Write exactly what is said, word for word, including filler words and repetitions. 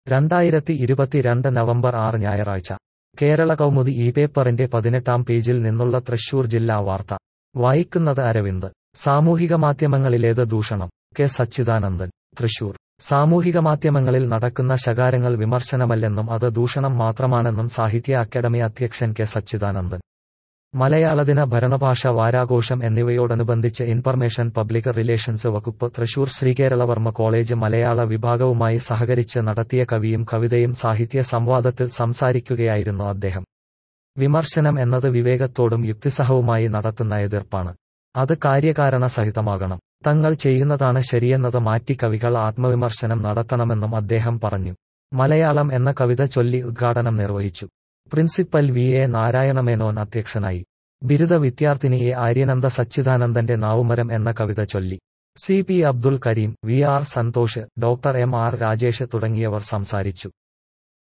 രണ്ടായിരത്തി ഇരുപത്തിരണ്ട് നവംബർ ആറ് ഞായറാഴ്ച കേരള കൗമുദി ഈ പേപ്പറിന്റെ പതിനെട്ടാം പേജിൽ നിന്നുള്ള തൃശൂർ ജില്ലാ വാർത്ത വായിക്കുന്നത് അരവിന്ദ്. സാമൂഹിക മാധ്യമങ്ങളിലേത് ദൂഷണം? കെ സച്ചിദാനന്ദൻ, തൃശൂർ. സാമൂഹിക മാധ്യമങ്ങളിൽ നടക്കുന്ന ശകാരങ്ങൾ വിമർശനമല്ലെന്നും അത് ദൂഷണം മാത്രമാണെന്നും സാഹിത്യ അക്കാദമി അധ്യക്ഷൻ കെ സച്ചിദാനന്ദൻ. മലയാളദിന, ഭരണഭാഷ വാരാഘോഷം എന്നിവയോടനുബന്ധിച്ച് ഇൻഫർമേഷൻ പബ്ലിക് റിലേഷൻസ് വകുപ്പ് തൃശൂർ ശ്രീകേരളവർമ്മ കോളേജ് മലയാള വിഭാഗവുമായി സഹകരിച്ച് നടത്തിയ കവിയും കവിതയും സാഹിത്യ സംവാദത്തിൽ സംസാരിക്കുകയായിരുന്നു അദ്ദേഹം. വിമർശനം എന്നത് വിവേകത്തോടും യുക്തിസഹവുമായി നടത്തുന്ന എതിർപ്പാണ്. അത് കാര്യകാരണ സഹിതമാകണം. തങ്ങൾ ചെയ്യുന്നതാണ് ശരിയെന്നത് മാറ്റി കവികൾ ആത്മവിമർശനം നടത്തണമെന്നും അദ്ദേഹം പറഞ്ഞു. മലയാളം എന്ന കവിത ചൊല്ലി ഉദ്ഘാടനം നിർവഹിച്ചു. പ്രിൻസിപ്പൽ വി എ നാരായണമേനോൻ അധ്യക്ഷനായി. ബിരുദ വിദ്യാർത്ഥിനി എ ആര്യനന്ദ സച്ചിദാനന്ദന്റെ നാവുമരം എന്ന കവിത ചൊല്ലി. C P Abdul Kareem, V R Santhosh, doctor M R Rajesh തുടങ്ങിയവർ സംസാരിച്ചു.